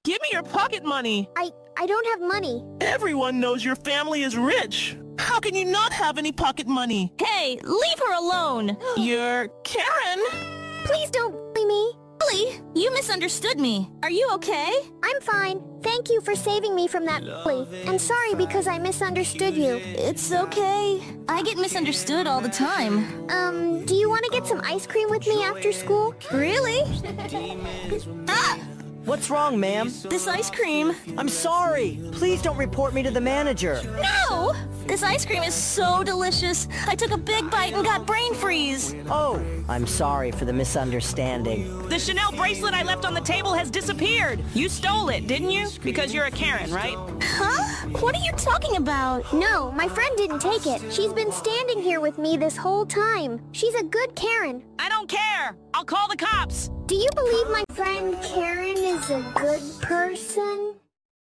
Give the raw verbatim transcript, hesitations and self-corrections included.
Give me your pocket money. I, I don't have money. Everyone knows your family is rich. How can you not have any pocket money? Hey, leave her alone. You're Karen. Please don't bully me. Billy, you misunderstood me. Are you okay? I'm fine. Thank you for saving me from that bully. And sorry because I misunderstood you. It's okay. I get misunderstood all the time. Um, do you want to get some ice cream with me after school? Really? Ah! What's wrong, ma'am? This ice cream. I'm sorry. Please don't report me to the manager. No! This ice cream is so delicious. I took a big bite and got brain freeze. Oh, I'm sorry for the misunderstanding. The Chanel bracelet I left on the table has disappeared. You stole it, didn't you? Because you're a Karen, right? Huh? What are you talking about? No, my friend didn't take it. She's been standing here with me this whole time. She's a good Karen. I don't care. I'll call the cops. Do you believe my friend Karen is a good person?